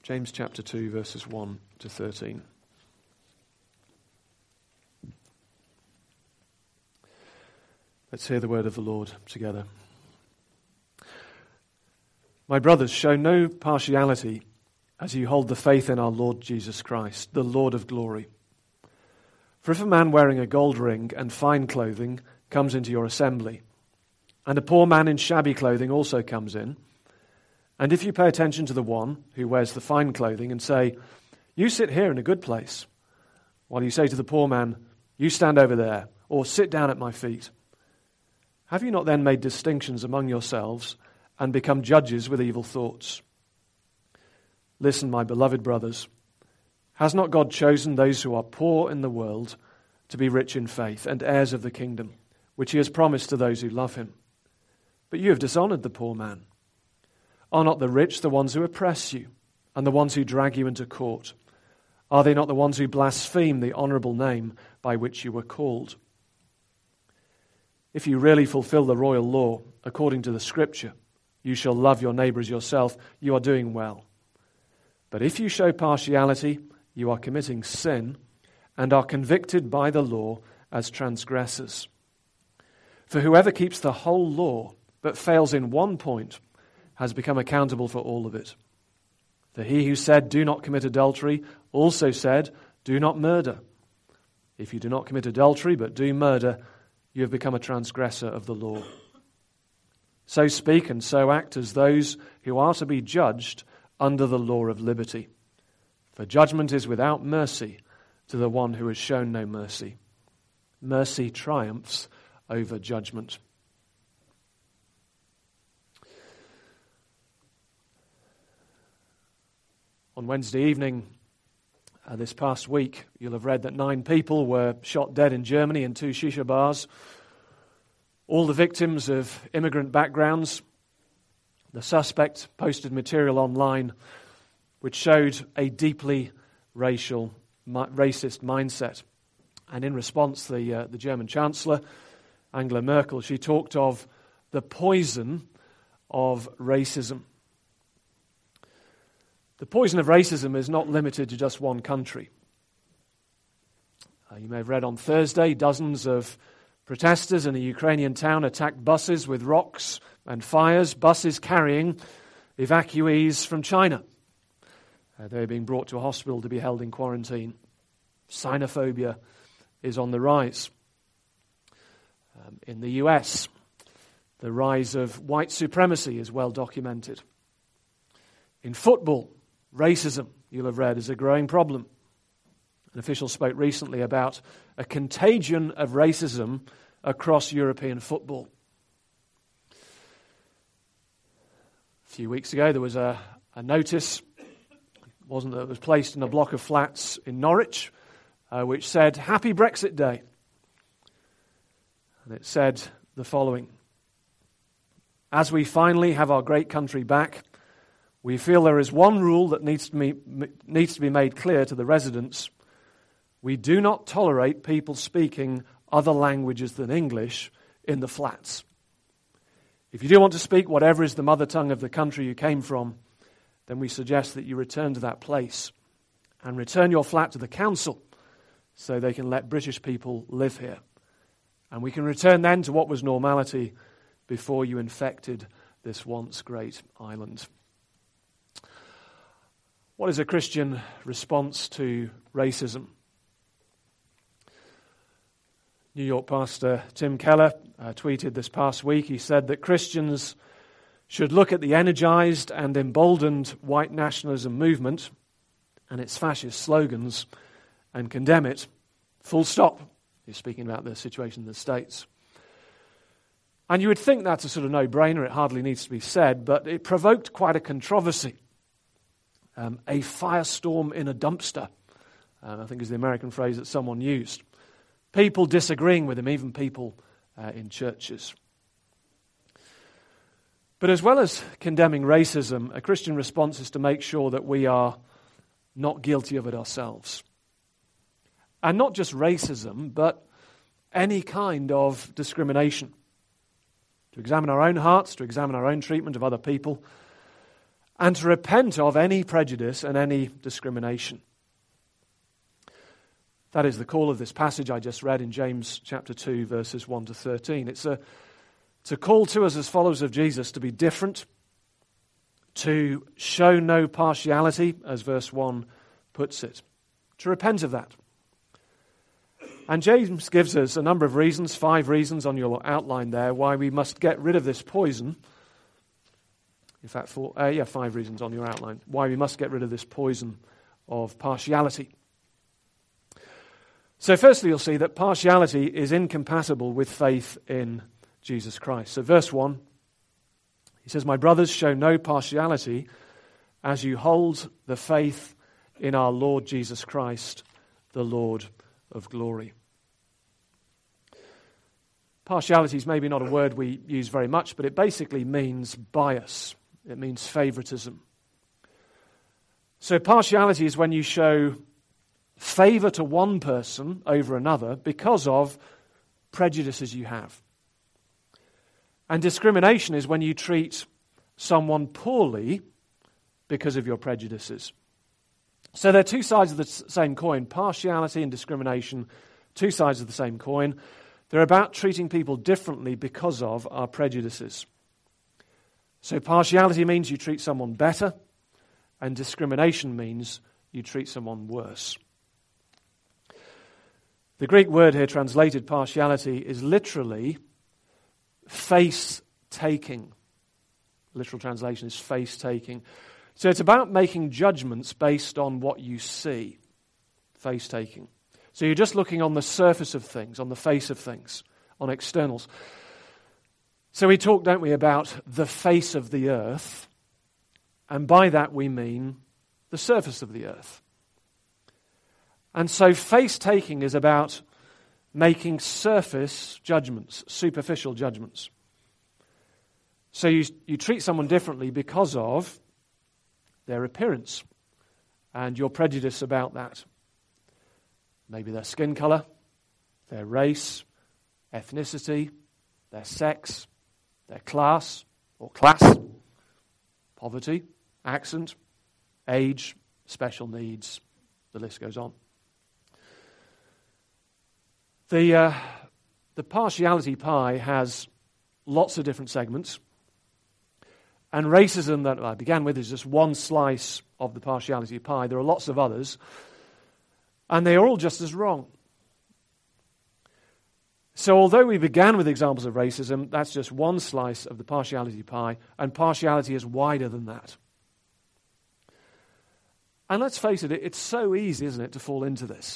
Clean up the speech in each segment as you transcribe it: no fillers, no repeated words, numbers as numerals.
James chapter 2, verses 1 to 13. Let's hear the word of the Lord together. My brothers, show no partiality as you hold the faith in our Lord Jesus Christ, the Lord of glory. For if a man wearing a gold ring and fine clothing comes into your assembly, and a poor man in shabby clothing also comes in, and if you pay attention to the one who wears the fine clothing and say, "You sit here in a good place," while you say to the poor man, "You stand over there," or "Sit down at my feet," have you not then made distinctions among yourselves and become judges with evil thoughts? Listen, my beloved brothers, has not God chosen those who are poor in the world to be rich in faith and heirs of the kingdom, which he has promised to those who love him? But you have dishonored the poor man. Are not the rich the ones who oppress you and the ones who drag you into court? Are they not the ones who blaspheme the honorable name by which you were called? If you really fulfill the royal law according to the Scripture, you shall love your neighbor as yourself, you are doing well. But if you show partiality, you are committing sin and are convicted by the law as transgressors. For whoever keeps the whole law but fails in one point has become accountable for all of it. For he who said, "Do not commit adultery," also said, "Do not murder." If you do not commit adultery but do murder, you have become a transgressor of the law. So speak and so act as those who are to be judged under the law of liberty. For judgment is without mercy to the one who has shown no mercy. Mercy triumphs over judgment. On Wednesday evening this past week, you'll have read that 9 people were shot dead in Germany in 2 shisha bars. All the victims of immigrant backgrounds. The suspect posted material online which showed a deeply racist mindset. And in response, the German Chancellor, Angela Merkel, she talked of the poison of racism. The poison of racism is not limited to just one country. You may have read on Thursday, dozens of protesters in a Ukrainian town attacked buses with rocks and fires, buses carrying evacuees from China. They're being brought to a hospital to be held in quarantine. Xenophobia is on the rise. In the US, the rise of white supremacy is well documented. In football, racism, you'll have read, is a growing problem. An official spoke recently about a contagion of racism across European football. A few weeks ago, there was a notice, it was placed in a block of flats in Norwich, which said, "Happy Brexit Day." And it said the following: "As we finally have our great country back, we feel there is one rule that needs to be made clear to the residents. We do not tolerate people speaking other languages than English in the flats. If you do want to speak whatever is the mother tongue of the country you came from, then we suggest that you return to that place and return your flat to the council so they can let British people live here. And we can return then to what was normality before you infected this once great island." What is a Christian response to racism? New York pastor Tim Keller tweeted this past week. He said that Christians should look at the energized and emboldened white nationalism movement and its fascist slogans and condemn it, full stop. He's speaking about the situation in the States. And you would think that's a sort of no-brainer. It hardly needs to be said, but it provoked quite a controversy. A firestorm in a dumpster, I think is the American phrase that someone used. People disagreeing with him, even people in churches. But as well as condemning racism, a Christian response is to make sure that we are not guilty of it ourselves. And not just racism, but any kind of discrimination. To examine our own hearts, to examine our own treatment of other people, and to repent of any prejudice and any discrimination. That is the call of this passage I just read in James chapter 2, verses 1 to 13. It's a call to us as followers of Jesus to be different, to show no partiality, as verse 1 puts it, to repent of that. And James gives us a number of reasons, 5 reasons on your outline there, why we must get rid of this poison. In fact, 5 reasons on your outline, why we must get rid of this poison of partiality. So firstly, you'll see that partiality is incompatible with faith in Jesus Christ. So verse 1, he says, "My brothers, show no partiality as you hold the faith in our Lord Jesus Christ, the Lord of glory." Partiality is maybe not a word we use very much, but it basically means bias. It means favoritism. So partiality is when you show favor to one person over another because of prejudices you have. And discrimination is when you treat someone poorly because of your prejudices. So they're two sides of the same coin. Partiality and discrimination, two sides of the same coin. They're about treating people differently because of our prejudices. So partiality means you treat someone better, and discrimination means you treat someone worse. The Greek word here translated partiality is literally face-taking. Literal translation is face-taking. So it's about making judgments based on what you see. Face-taking. So you're just looking on the surface of things, on the face of things, on externals. So we talk, don't we, about the face of the earth, and by that we mean the surface of the earth. And so face-taking is about making surface judgments, superficial judgments. So you treat someone differently because of their appearance and your prejudice about that. Maybe their skin color, their race, ethnicity, their sex, their class or class, poverty, accent, age, special needs, the list goes on. The partiality pie has lots of different segments. And racism that I began with is just one slice of the partiality pie. There are lots of others. And they are all just as wrong. So although we began with examples of racism, that's just one slice of the partiality pie. And partiality is wider than that. And let's face it, it's so easy, isn't it, to fall into this.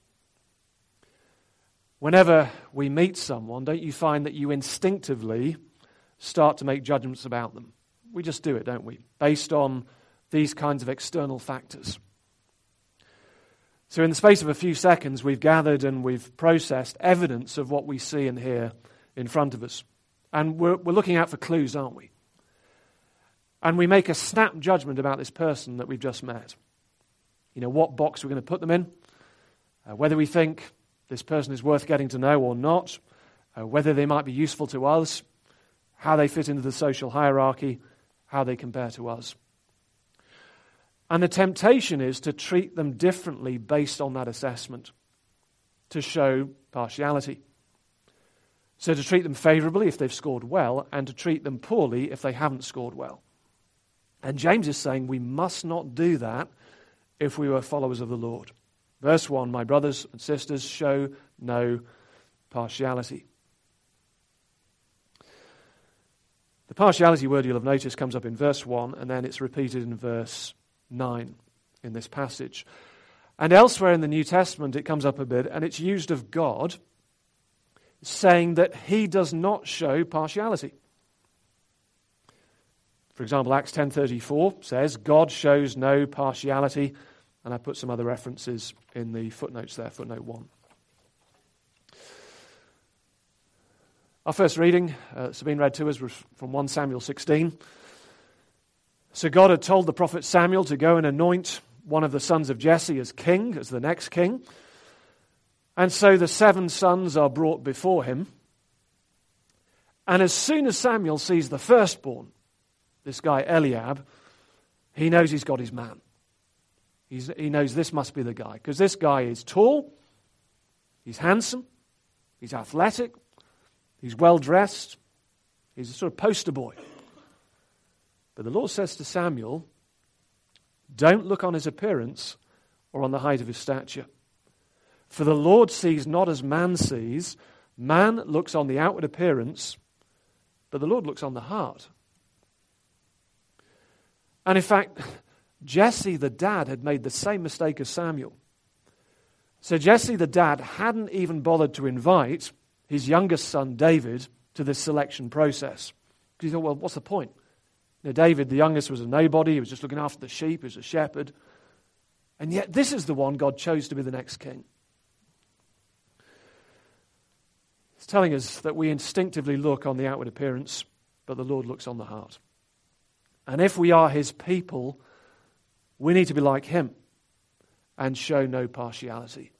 Whenever we meet someone, don't you find that you instinctively start to make judgments about them? We just do it, don't we? Based on these kinds of external factors. So in the space of a few seconds, we've gathered and we've processed evidence of what we see and hear in front of us. And we're looking out for clues, aren't we? And we make a snap judgment about this person that we've just met. You know, what box we're going to put them in, whether we think this person is worth getting to know or not, whether they might be useful to us, how they fit into the social hierarchy, how they compare to us. And the temptation is to treat them differently based on that assessment, to show partiality. So to treat them favorably if they've scored well, and to treat them poorly if they haven't scored well. And James is saying we must not do that if we were followers of the Lord. Verse 1, my brothers and sisters, show no partiality. The partiality word, you'll have noticed, comes up in verse 1, and then it's repeated in verse 9 in this passage. And elsewhere in the New Testament it comes up a bit, and it's used of God, saying that he does not show partiality. For example, Acts 10:34 says, God shows no partiality, and I put some other references in the footnotes there, footnote 1. Our first reading, Sabine read to us, was from 1 Samuel 16. So God had told the prophet Samuel to go and anoint one of the sons of Jesse as king, as the next king. And so the 7 sons are brought before him. And as soon as Samuel sees the firstborn, this guy Eliab, he knows he's got his man. He knows this must be the guy, because this guy is tall, he's handsome, he's athletic, he's well-dressed, he's a sort of poster boy. But the Lord says to Samuel, don't look on his appearance or on the height of his stature. For the Lord sees not as man sees. Man looks on the outward appearance, but the Lord looks on the heart. And in fact, Jesse the dad had made the same mistake as Samuel. So Jesse the dad hadn't even bothered to invite his youngest son David to this selection process. Because he thought, well, what's the point? David, the youngest, was a nobody. He was just looking after the sheep. He was a shepherd. And yet this is the one God chose to be the next king. It's telling us that we instinctively look on the outward appearance, but the Lord looks on the heart. And if we are his people, we need to be like him and show no partiality.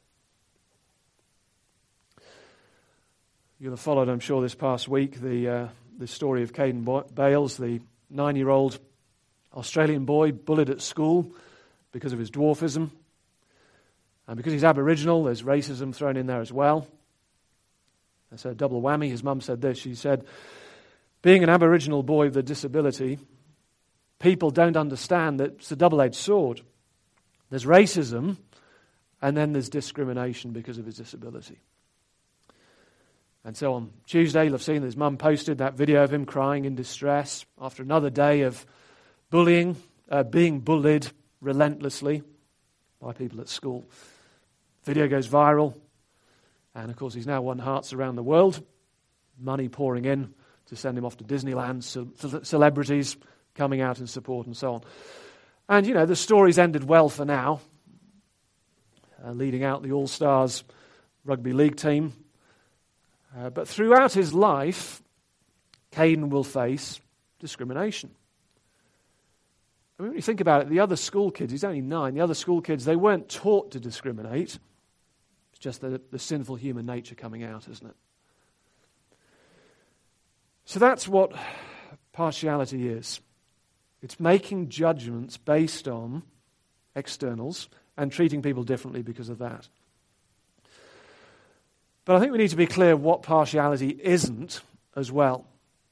You'll have followed, I'm sure, this past week the story of Caden Bales, the 9-year-old Australian boy bullied at school because of his dwarfism. And because he's Aboriginal, there's racism thrown in there as well. That's a double whammy. His mum said this. She said, being an Aboriginal boy with a disability, people don't understand that it's a double-edged sword. There's racism, and then there's discrimination because of his disability. And so on Tuesday, you'll have seen his mum posted that video of him crying in distress after another day of bullying, being bullied relentlessly by people at school. Video goes viral, and of course he's now won hearts around the world, money pouring in to send him off to Disneyland, celebrities coming out in support and so on. And, you know, the story's ended well for now, leading out the All-Stars rugby league team. But throughout his life, Caden will face discrimination. I mean, when you think about it, the other school kids, he's only 9, the other school kids, they weren't taught to discriminate. It's just the sinful human nature coming out, isn't it? So that's what partiality is. It's making judgments based on externals and treating people differently because of that. But I think we need to be clear what partiality isn't as well.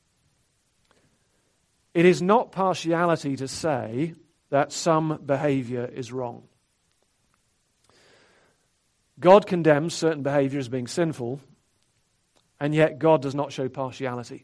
It is not partiality to say that some behavior is wrong. God condemns certain behavior as being sinful, and yet God does not show partiality.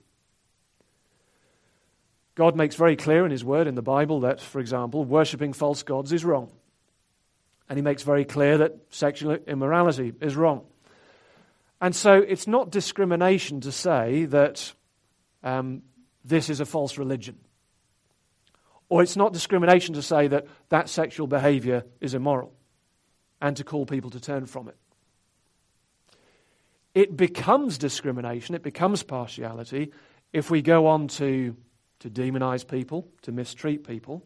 God makes very clear in his word in the Bible that, for example, worshipping false gods is wrong. And he makes very clear that sexual immorality is wrong. And so it's not discrimination to say that this is a false religion. Or it's not discrimination to say that that sexual behavior is immoral and to call people to turn from it. It becomes discrimination, it becomes partiality if we go on to demonize people, to mistreat people.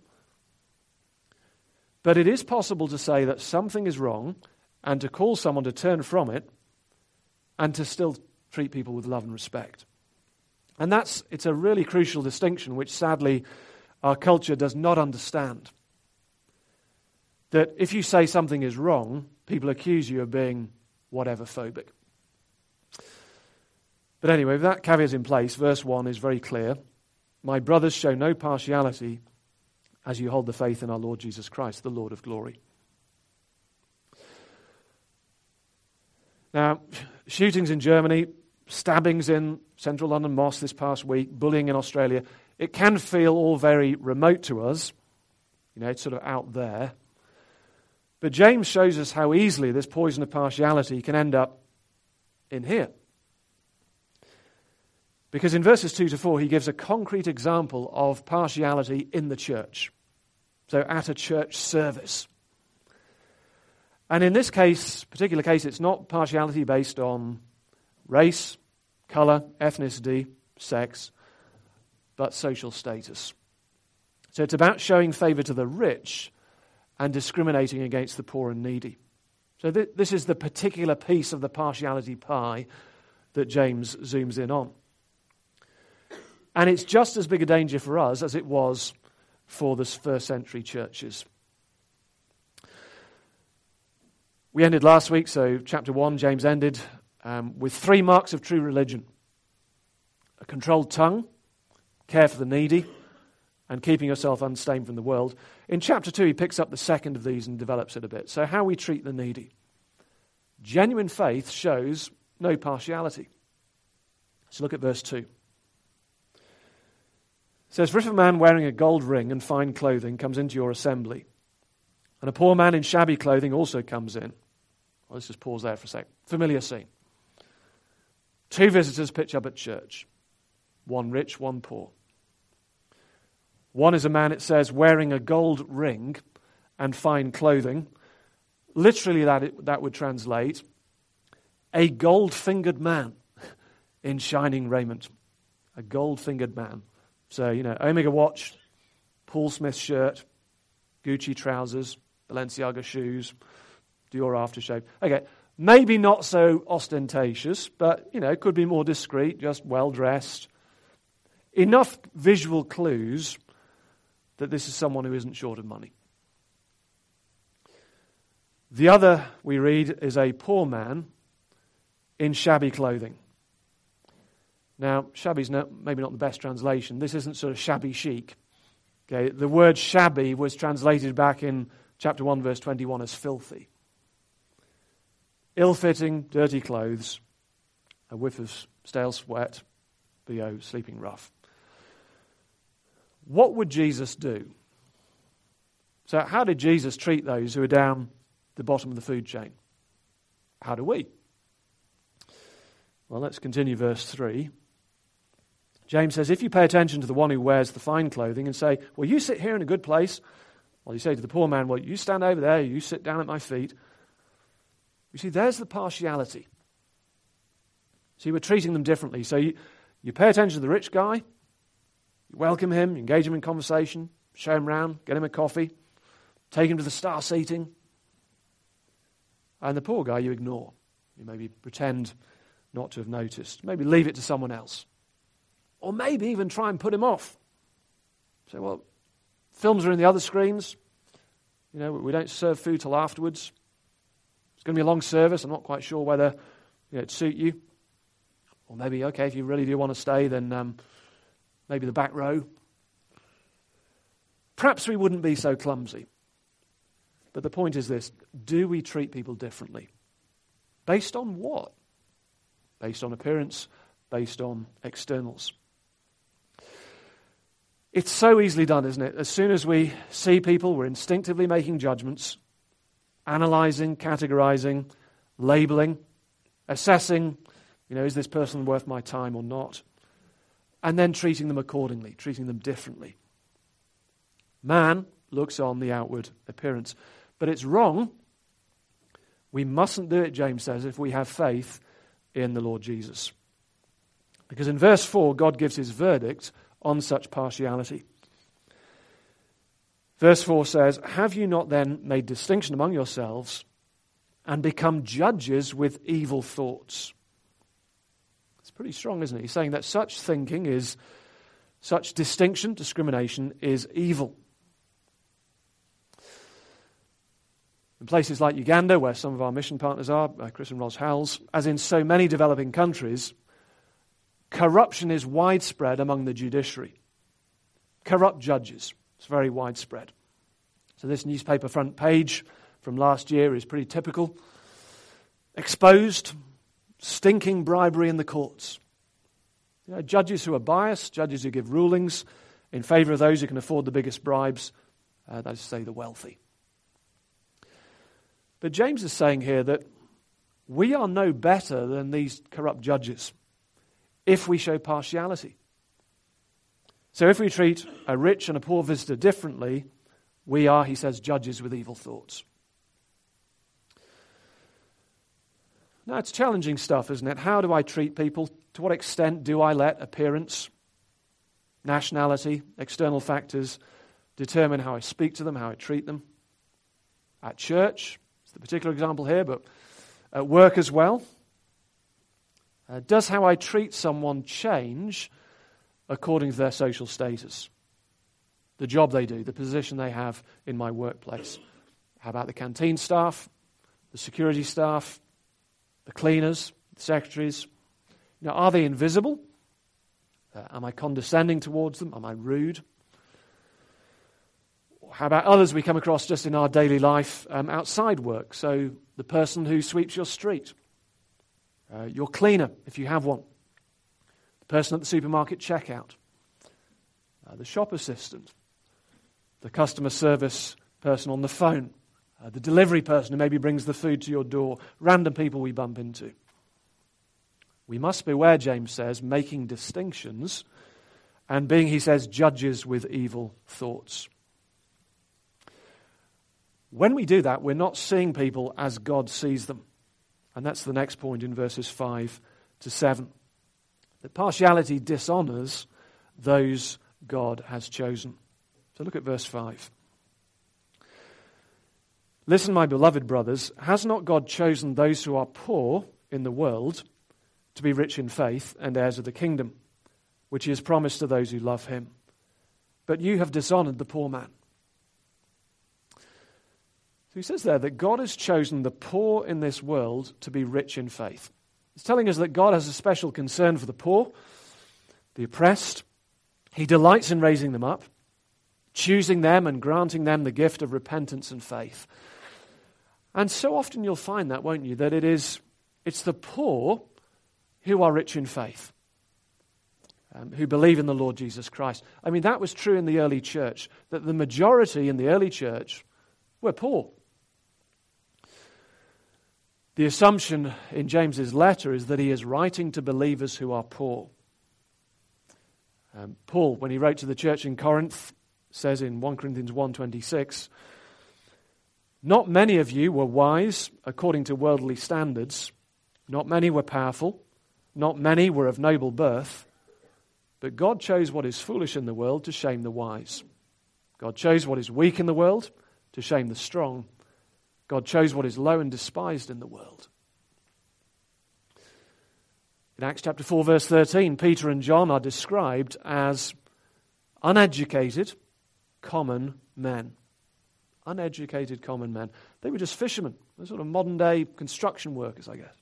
But it is possible to say that something is wrong and to call someone to turn from it and to still treat people with love and respect. And it's a really crucial distinction which sadly our culture does not understand. That if you say something is wrong, people accuse you of being whatever phobic. But anyway, with that caveat in place, verse 1 is very clear. My brothers, show no partiality as you hold the faith in our Lord Jesus Christ, the Lord of glory. Now, shootings in Germany, stabbings in central London mosque this past week, bullying in Australia, it can feel all very remote to us. You know, it's sort of out there. But James shows us how easily this poison of partiality can end up in here. Because in verses 2 to 4, he gives a concrete example of partiality in the church. So at a church service. And in this particular case, it's not partiality based on race, colour, ethnicity, sex, but social status. So it's about showing favour to the rich and discriminating against the poor and needy. So this is the particular piece of the partiality pie that James zooms in on. And it's just as big a danger for us as it was for the first century churches. We ended last week, so chapter 1, James ended with 3 marks of true religion: a controlled tongue, care for the needy, and keeping yourself unstained from the world. In chapter 2, he picks up the second of these and develops it a bit. So how we treat the needy. Genuine faith shows no partiality. So look at verse 2. It says, "For if a man wearing a gold ring and fine clothing comes into your assembly, and a poor man in shabby clothing also comes in." Well, let's just pause there for a sec. Familiar scene. 2 visitors pitch up at church. One rich, one poor. One is a man, it says, wearing a gold ring and fine clothing. Literally that would translate, a gold-fingered man in shining raiment. A gold-fingered man. So, Omega watch, Paul Smith shirt, Gucci trousers, Balenciaga shoes, Dior aftershave. Okay, maybe not so ostentatious, but, could be more discreet, just well-dressed. Enough visual clues that this is someone who isn't short of money. The other, we read, is a poor man in shabby clothing. Now, shabby's maybe not the best translation. This isn't sort of shabby chic. Okay, the word shabby was translated back in chapter 1, verse 21 as filthy. Ill-fitting, dirty clothes, a whiff of stale sweat, BO, sleeping rough. What would Jesus do? So how did Jesus treat those who are down the bottom of the food chain? How do we? Well, let's continue verse 3. James says, "If you pay attention to the one who wears the fine clothing and say, 'Well, you sit here in a good place,' well, you say to the poor man, 'Well, you stand over there, you sit down at my feet.' You see, there's the partiality. See, we're treating them differently. So you pay attention to the rich guy, you welcome him, you engage him in conversation, show him round, get him a coffee, take him to the star seating. And the poor guy you ignore. You maybe pretend not to have noticed. Maybe leave it to someone else. Or maybe even try and put him off. Say, well, films are in the other screens. We don't serve food till afterwards. It's going to be a long service. I'm not quite sure whether it'd suit you. Or maybe, okay, if you really do want to stay, then maybe the back row. Perhaps we wouldn't be so clumsy. But the point is this: do we treat people differently? Based on what? Based on appearance, based on externals. It's so easily done, isn't it? As soon as we see people, we're instinctively making judgments, analysing, categorising, labelling, assessing, is this person worth my time or not? And then treating them accordingly, treating them differently. Man looks on the outward appearance. But it's wrong. We mustn't do it, James says, if we have faith in the Lord Jesus. Because in verse 4, God gives his verdict on such partiality. Verse 4 says, "Have you not then made distinction among yourselves and become judges with evil thoughts?" It's pretty strong, isn't it? He's saying that such thinking such distinction, discrimination is evil. In places like Uganda, where some of our mission partners are, Chris and Ros Howells, as in so many developing countries, corruption is widespread among the judiciary. Corrupt judges. It's very widespread. So this newspaper front page from last year is pretty typical. Exposed, stinking bribery in the courts. Judges who are biased, judges who give rulings in favour of those who can afford the biggest bribes, that is to say the wealthy. But James is saying here that we are no better than these corrupt judges if we show partiality. So if we treat a rich and a poor visitor differently, we are, he says, judges with evil thoughts. Now, it's challenging stuff, isn't it? How do I treat people? To what extent do I let appearance, nationality, external factors determine how I speak to them, how I treat them? At church, it's the particular example here, but at work as well. Does how I treat someone change according to their social status? the job they do, the position they have in my workplace? How about the canteen staff, the security staff, the cleaners, the secretaries? Are they invisible? Am I condescending towards them? Am I rude? How about others we come across just in our daily life outside work? So the person who sweeps your street, your cleaner, if you have one, the person at the supermarket checkout, the shop assistant, the customer service person on the phone, the delivery person who maybe brings the food to your door, random people we bump into. We must beware, James says, making distinctions and being, he says, judges with evil thoughts. When we do that, we're not seeing people as God sees them. And that's the next point in verses 5 to 7. That partiality dishonors those God has chosen. So look at verse 5. Listen, my beloved brothers, has not God chosen those who are poor in the world to be rich in faith and heirs of the kingdom, which he has promised to those who love him? But you have dishonored the poor man. So he says there that God has chosen the poor in this world to be rich in faith. He's telling us that God has a special concern for the poor, the oppressed. He delights in raising them up, choosing them and granting them the gift of repentance and faith. And so often you'll find that, won't you, that it's the poor who are rich in faith, who believe in the Lord Jesus Christ. I mean, that was true in the early church, that the majority in the early church were poor. The assumption in James's letter is that he is writing to believers who are poor. Paul, when he wrote to the church in Corinth, says in 1 Corinthians 1:26, not many of you were wise according to worldly standards. Not many were powerful. Not many were of noble birth. But God chose what is foolish in the world to shame the wise. God chose what is weak in the world to shame the strong. God chose what is low and despised in the world. In Acts chapter 4, verse 13, Peter and John are described as uneducated, common men. Uneducated, common men. They were just fishermen. They're sort of modern-day construction workers, I guess.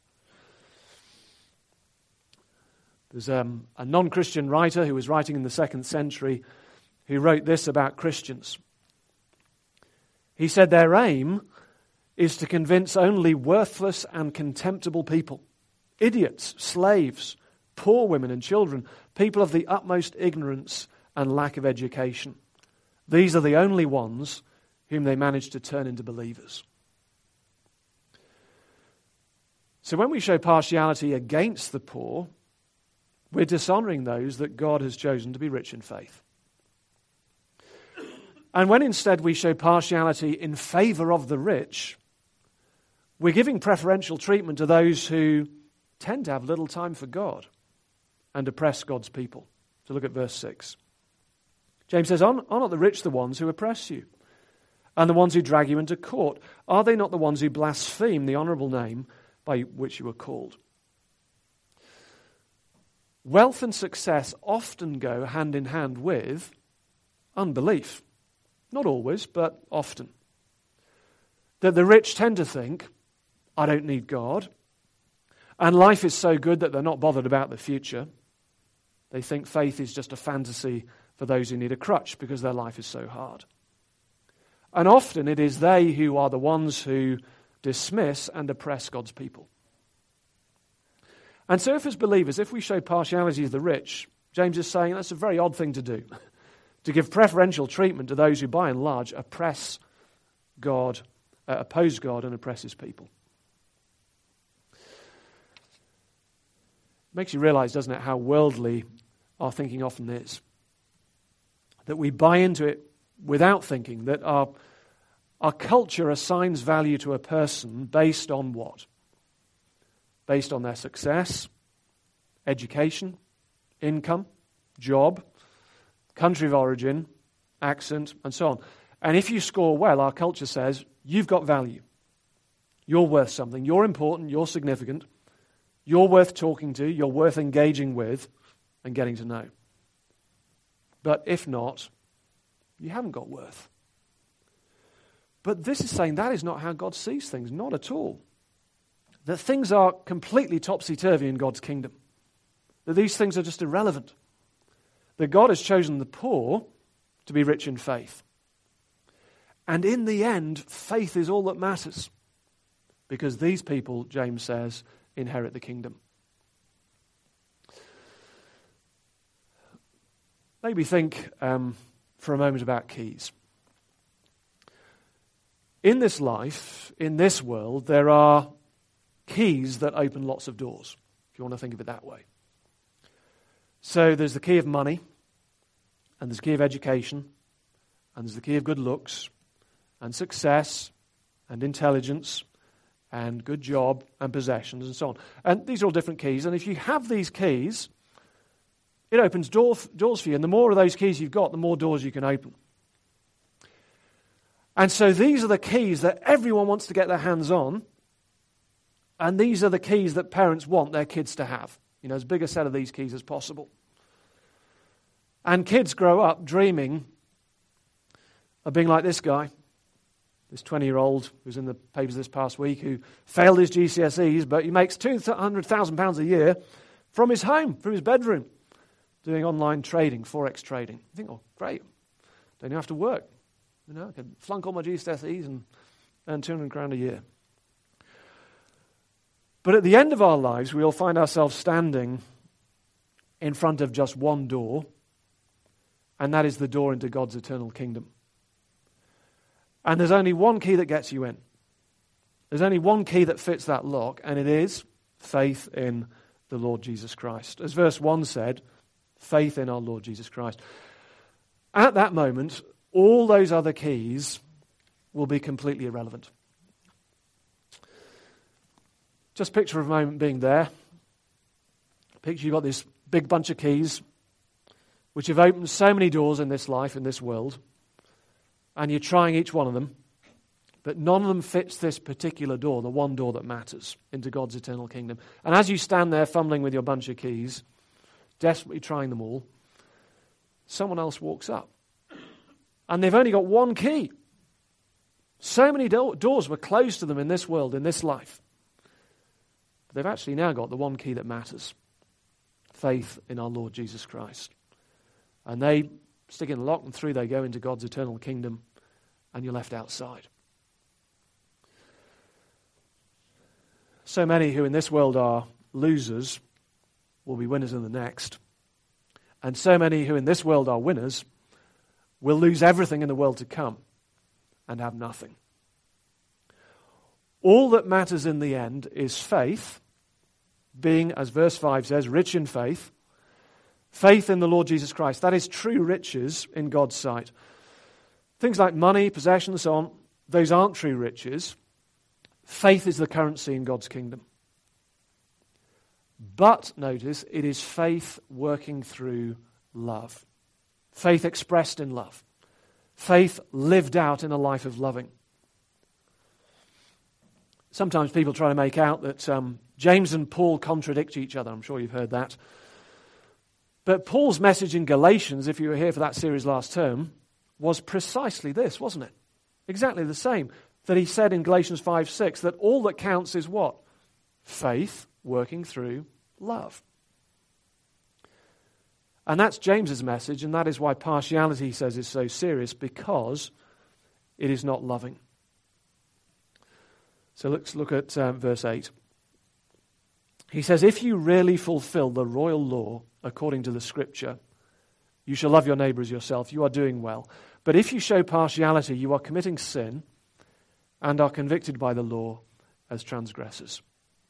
There's a non-Christian writer who was writing in the 2nd century who wrote this about Christians. He said their aim is to convince only worthless and contemptible people, idiots, slaves, poor women and children, people of the utmost ignorance and lack of education. These are the only ones whom they manage to turn into believers. So when we show partiality against the poor, we're dishonoring those that God has chosen to be rich in faith. And when instead we show partiality in favor of the rich, we're giving preferential treatment to those who tend to have little time for God and oppress God's people. So look at verse 6. James says, are not the rich the ones who oppress you, and the ones who drag you into court? Are they not the ones who blaspheme the honorable name by which you were called? Wealth and success often go hand in hand with unbelief. Not always, but often. That the rich tend to think, I don't need God, and life is so good that they're not bothered about the future. They think faith is just a fantasy for those who need a crutch because their life is so hard. And often it is they who are the ones who dismiss and oppress God's people. And so if as believers, if we show partiality to the rich, James is saying that's a very odd thing to do. To give preferential treatment to those who by and large oppress God, oppose God and oppress his people. It makes you realize, doesn't it, how worldly our thinking often is. That we buy into it without thinking, that our culture assigns value to a person based on what? Based on their success, education, income, job, country of origin, accent, and so on. And if you score well, our culture says, you've got value. You're worth something. You're important. You're significant. You're worth talking to. You're worth engaging with and getting to know. But if not, You haven't got worth. But this is saying that is not how God sees things, not at all. That things are completely topsy-turvy in God's kingdom. That these things are just irrelevant. That God has chosen the poor to be rich in faith. And in the end, faith is all that matters. Because these people, James says, inherit the kingdom. Maybe think for a moment about keys. In this life, in this world, there are keys that open lots of doors, if you want to think of it that way. So there's the key of money, and there's the key of education, and there's the key of good looks, and success, and intelligence, and good job, and possessions, and so on. And these are all different keys, and if you have these keys, it opens doors for you, and the more of those keys you've got, the more doors you can open. And so these are the keys that everyone wants to get their hands on, and these are the keys that parents want their kids to have. You know, as big a set of these keys as possible. And kids grow up dreaming of being like this guy, this 20-year-old who's in the papers this past week, who failed his GCSEs, but he makes £200,000 a year from his home, from his bedroom, doing online trading, forex trading. You think, oh, great, don't even have to work. You know, I can flunk all my GCSEs and earn £200,000 a year. But at the end of our lives, we'll find ourselves standing in front of just one door, and that is the door into God's eternal kingdom. And there's only one key that gets you in. There's only one key that fits that lock, and it is faith in the Lord Jesus Christ. As verse 1 said, faith in our Lord Jesus Christ. At that moment, all those other keys will be completely irrelevant. Just picture a moment being there. Picture you've got this big bunch of keys which have opened so many doors in this life, in this world, and you're trying each one of them, but none of them fits this particular door, the one door that matters, into God's eternal kingdom. And as you stand there fumbling with your bunch of keys, desperately trying them all, someone else walks up. And they've only got one key. So many doors were closed to them in this world, in this life. But they've actually now got the one key that matters. Faith in our Lord Jesus Christ. And they stick in the lock, and through they go into God's eternal kingdom, and you're left outside. So many who in this world are losers will be winners in the next. And so many who in this world are winners will lose everything in the world to come and have nothing. All that matters in the end is faith, being, as verse 5 says, rich in faith. Faith in the Lord Jesus Christ. That is true riches in God's sight. Things like money, possessions, so on, those aren't true riches. Faith is the currency in God's kingdom. But, notice, it is faith working through love. Faith expressed in love. Faith lived out in a life of loving. Sometimes people try to make out that James and Paul contradict each other. I'm sure you've heard that. But Paul's message in Galatians, if you were here for that series last term, was precisely this, wasn't it? Exactly the same. That he said in Galatians 5:6 that all that counts is what? Faith working through love. And that's James's message, and that is why partiality, he says, is so serious, because it is not loving. So let's look at verse 8. He says, if you really fulfill the royal law according to the Scripture, you shall love your neighbor as yourself, you are doing well. But if you show partiality, you are committing sin and are convicted by the law as transgressors.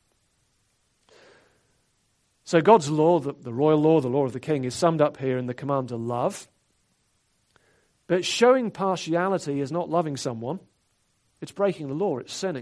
So God's law, the royal law, the law of the king, is summed up here in the command to love. But showing partiality is not loving someone. It's breaking the law. It's sinning.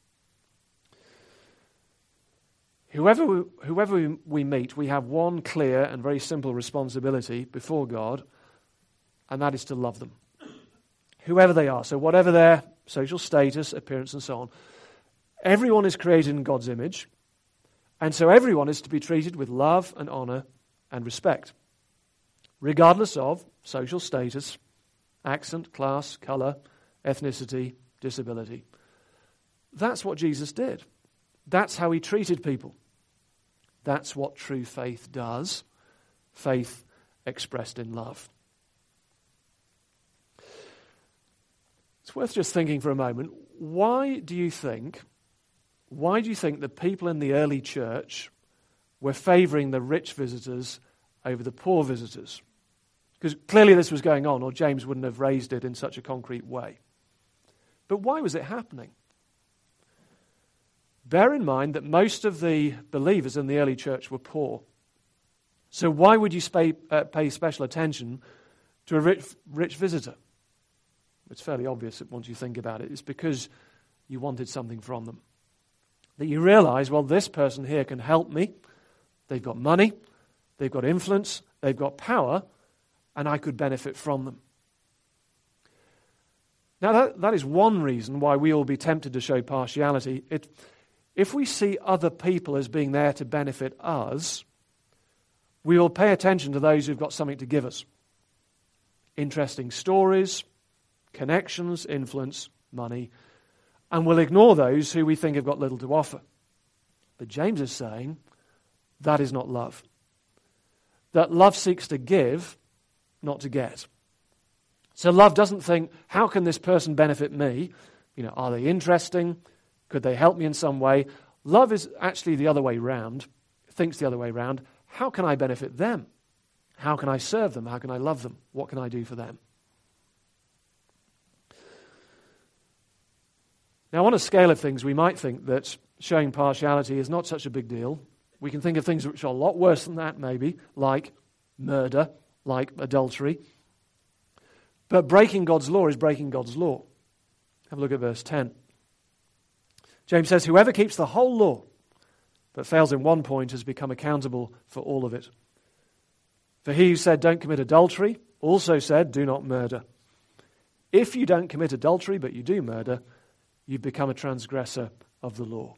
Whoever we meet, we have one clear and very simple responsibility before God, and that is to love them. Whoever they are. So whatever their social status, appearance, and so on. Everyone is created in God's image. And so everyone is to be treated with love and honor and respect, regardless of social status, accent, class, colour, ethnicity, disability. That's what Jesus did. That's how he treated people. That's what true faith does. Faith expressed in love. It's worth just thinking for a moment, why do you think the people in the early church were favouring the rich visitors over the poor visitors? Because clearly this was going on, or James wouldn't have raised it in such a concrete way. But why was it happening? Bear in mind that most of the believers in the early church were poor. So why would you pay special attention to a rich visitor? It's fairly obvious once you think about it. It's because you wanted something from them. That you realize, well, this person here can help me. They've got money, they've got influence, they've got power, and I could benefit from them. Now, that is one reason why we will be tempted to show partiality. If we see other people as being there to benefit us, we will pay attention to those who've got something to give us. Interesting stories, connections, influence, money, and we'll ignore those who we think have got little to offer. But James is saying that is not love. That love seeks to give, not to get. So love doesn't think, how can this person benefit me? Are they interesting? Could they help me in some way? Love is actually the other way round, thinks the other way round. How can I benefit them? How can I serve them? How can I love them? What can I do for them? Now, on a scale of things, we might think that showing partiality is not such a big deal. We can think of things which are a lot worse than that, maybe, like murder, like adultery. But breaking God's law is breaking God's law. Have a look at verse 10. James says, whoever keeps the whole law but fails in one point has become accountable for all of it. For he who said, don't commit adultery, also said, do not murder. If you don't commit adultery but you do murder, you've become a transgressor of the law.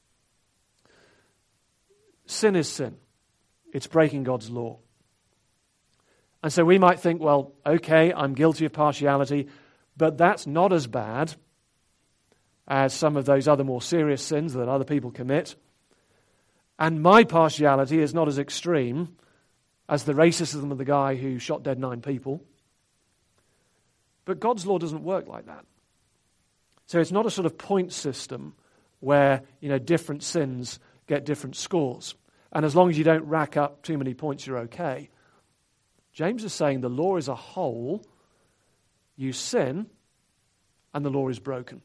Sin is sin. It's breaking God's law. And so we might think, well, okay, I'm guilty of partiality, but that's not as bad as some of those other more serious sins that other people commit. And my partiality is not as extreme as the racism of the guy who shot dead 9 people. But God's law doesn't work like that. So it's not a sort of point system where, different sins get different scores. And as long as you don't rack up too many points, you're okay. James is saying the law is a whole. You sin, and the law is broken.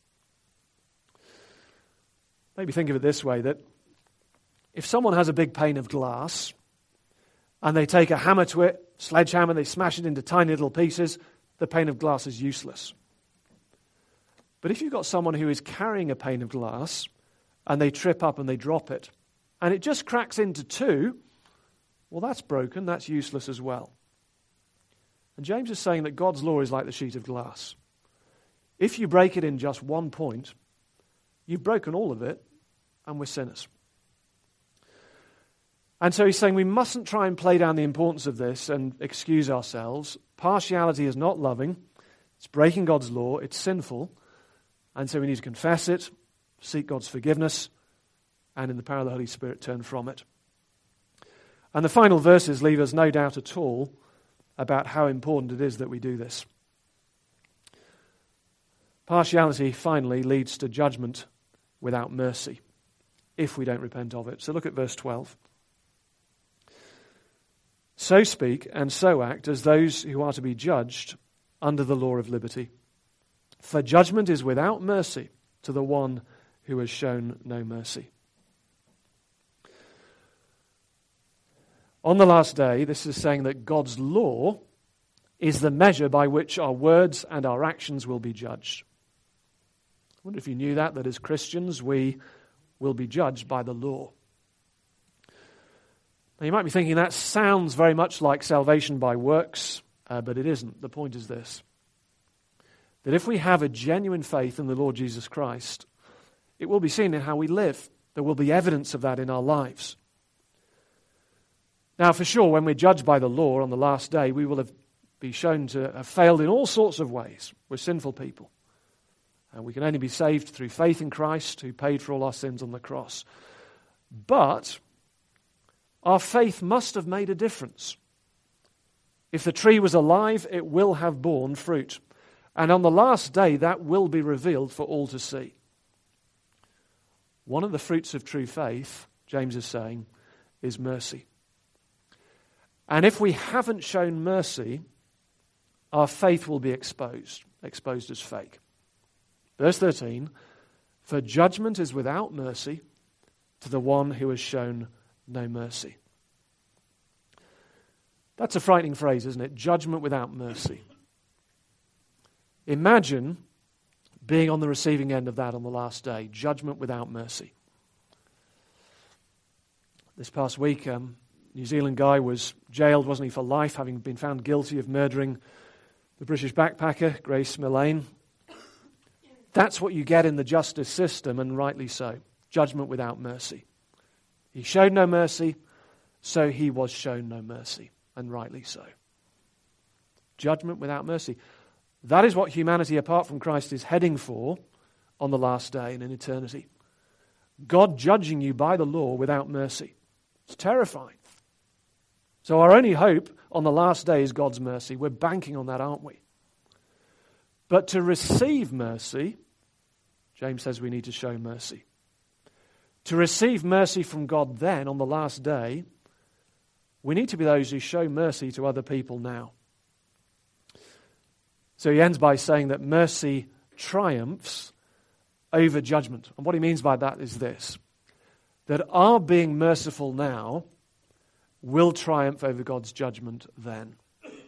Maybe think of it this way, that if someone has a big pane of glass, and they take a hammer to it, sledgehammer, they smash it into tiny little pieces, the pane of glass is useless. But if you've got someone who is carrying a pane of glass, and they trip up and they drop it, and it just cracks into 2, well, that's broken, that's useless as well. And James is saying that God's law is like the sheet of glass. If you break it in just 1 point, you've broken all of it, and we're sinners. And so he's saying we mustn't try and play down the importance of this and excuse ourselves. Partiality is not loving. It's breaking God's law. It's sinful. And so we need to confess it, seek God's forgiveness, and in the power of the Holy Spirit turn from it. And the final verses leave us no doubt at all about how important it is that we do this. Partiality, finally, leads to judgment without mercy if we don't repent of it. So look at verse 12. So speak and so act as those who are to be judged under the law of liberty. For judgment is without mercy to the one who has shown no mercy. On the last day, this is saying that God's law is the measure by which our words and our actions will be judged. I wonder if you knew that as Christians we will be judged by the law. Now you might be thinking that sounds very much like salvation by works, but it isn't. The point is this, that if we have a genuine faith in the Lord Jesus Christ, it will be seen in how we live. There will be evidence of that in our lives. Now, for sure, when we're judged by the law on the last day, we will have be shown to have failed in all sorts of ways. We're sinful people. And we can only be saved through faith in Christ, who paid for all our sins on the cross. But our faith must have made a difference. If the tree was alive, it will have borne fruit. And on the last day, that will be revealed for all to see. One of the fruits of true faith, James is saying, is mercy. And if we haven't shown mercy, our faith will be exposed as fake. Verse 13, for judgment is without mercy to the one who has shown no mercy. That's a frightening phrase, isn't it? Judgment without mercy. Imagine being on the receiving end of that on the last day. Judgment without mercy. This past week, New Zealand guy was jailed, wasn't he, for life, having been found guilty of murdering the British backpacker, Grace Millane. That's what you get in the justice system, and rightly so. Judgment without mercy. He showed no mercy, so he was shown no mercy, and rightly so. Judgment without mercy. That is what humanity, apart from Christ, is heading for on the last day and in eternity. God judging you by the law without mercy. It's terrifying. So our only hope on the last day is God's mercy. We're banking on that, aren't we? But to receive mercy, James says we need to show mercy. To receive mercy from God then, on the last day, we need to be those who show mercy to other people now. So he ends by saying that mercy triumphs over judgment. And what he means by that is this, that our being merciful now will triumph over God's judgment then.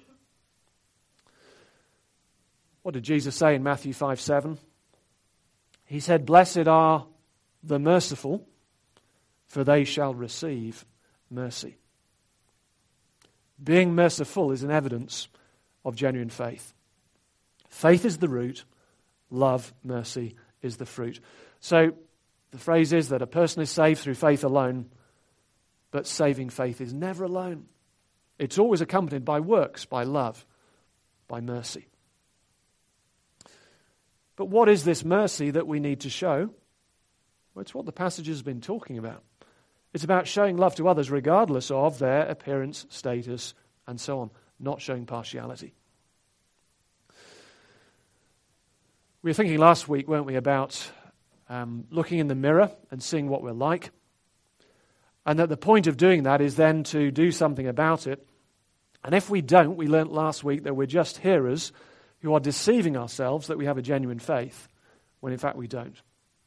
What did Jesus say in Matthew 5:7? He said, blessed are the merciful, for they shall receive mercy. Being merciful is an evidence of genuine faith. Faith is the root, love, mercy is the fruit. So the phrase is that a person is saved through faith alone, but saving faith is never alone. It's always accompanied by works, by love, by mercy. But what is this mercy that we need to show? Well, it's what the passage has been talking about. It's about showing love to others regardless of their appearance, status, and so on, not showing partiality. We were thinking last week, weren't we, about looking in the mirror and seeing what we're like. And that the point of doing that is then to do something about it. And if we don't, we learnt last week that we're just hearers who are deceiving ourselves that we have a genuine faith, when in fact we don't.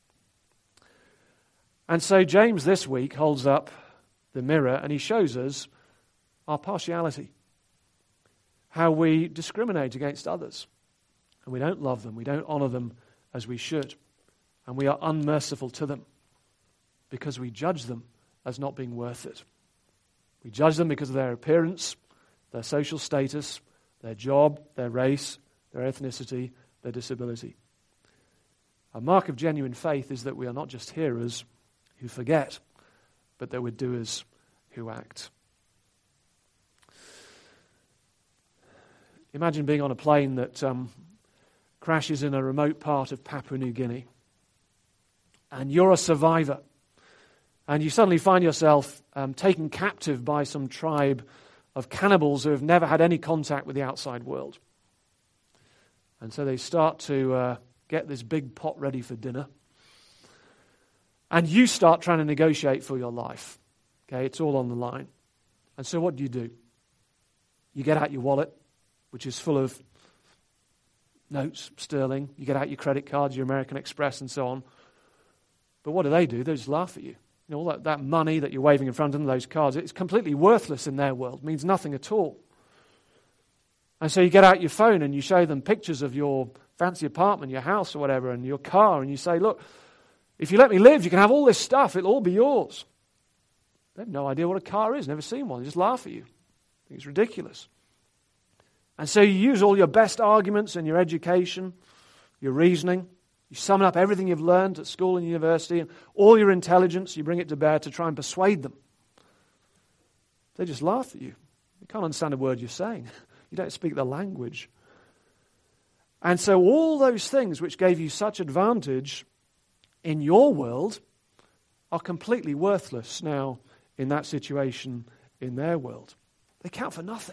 And so James this week holds up the mirror and he shows us our partiality, how we discriminate against others, and we don't love them, we don't honor them as we should, and we are unmerciful to them because we judge them as not being worth it. We judge them because of their appearance, their social status, their job, their race, their ethnicity, their disability. A mark of genuine faith is that we are not just hearers who forget, but that we're doers who act. Imagine being on a plane that crashes in a remote part of Papua New Guinea, and you're a survivor. And you suddenly find yourself taken captive by some tribe of cannibals who have never had any contact with the outside world. And so they start to get this big pot ready for dinner. And you start trying to negotiate for your life. Okay, it's all on the line. And so what do? You get out your wallet, which is full of notes, sterling. You get out your credit cards, your American Express, and so on. But what do? They just laugh at you. You know, all that money that you're waving in front of them, those cards, it's completely worthless in their world. It means nothing at all. And so you get out your phone and you show them pictures of your fancy apartment, your house or whatever, and your car, and you say, look, if you let me live, you can have all this stuff. It'll all be yours. They have no idea what a car is, never seen one. They just laugh at you. I think it's ridiculous. And so you use all your best arguments and your education, your reasoning. You sum up everything you've learned at school and university, and all your intelligence, you bring it to bear to try and persuade them. They just laugh at you. They can't understand a word you're saying. You don't speak the language. And so all those things which gave you such advantage in your world are completely worthless now in that situation in their world. They count for nothing.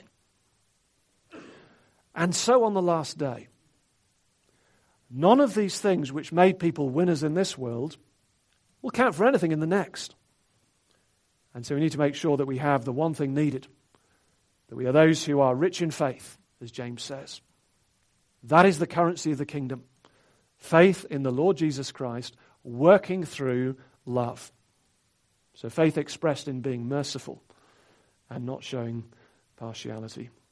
And so on the last day, none of these things which made people winners in this world will count for anything in the next. And so we need to make sure that we have the one thing needed, that we are those who are rich in faith, as James says. That is the currency of the kingdom. Faith in the Lord Jesus Christ, working through love. So faith expressed in being merciful and not showing partiality.